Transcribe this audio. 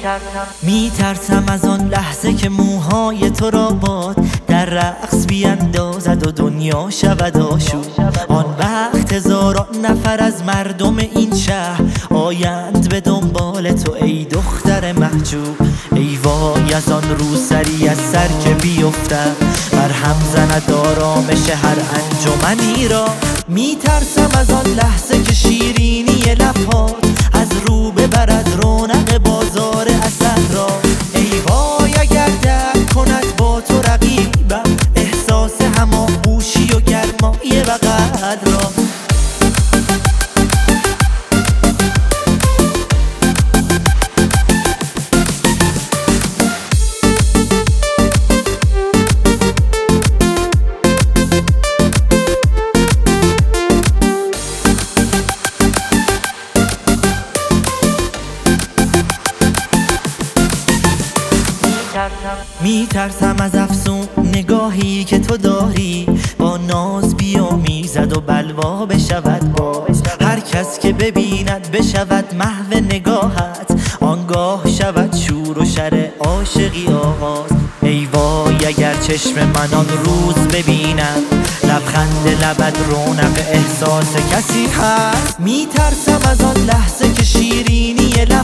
میترسم از آن لحظه که موهای تو را باد در رقص بیندازد و دنیا شود آشوب. آن وقت هزاران نفر از مردم این شهر آیند به دنبال تو ای دختر محجوب. ای وای از آن روسری از سر که بیفتد بر هم زند آرامش هر انجمنی را. میترسم از آن لحظه که شیرینی لبهات از رو ببرد رونق بازار اسد را. ای وای اگر درک کند با تو رقیبم احساس هماغوشی و گرمای بغل را. میترسم از افسون نگاهی که تو داری با ناز بیامیزد و بلوا بشود باز. هر کس که ببیند بشود محو نگاهت آنگاه شود شور و شر عاشقی آغاز. ای وای اگر چشم من آن روز ببیند لبخند لبت رونق احساس کسی هست. میترسم از آن لحظه که شیرینی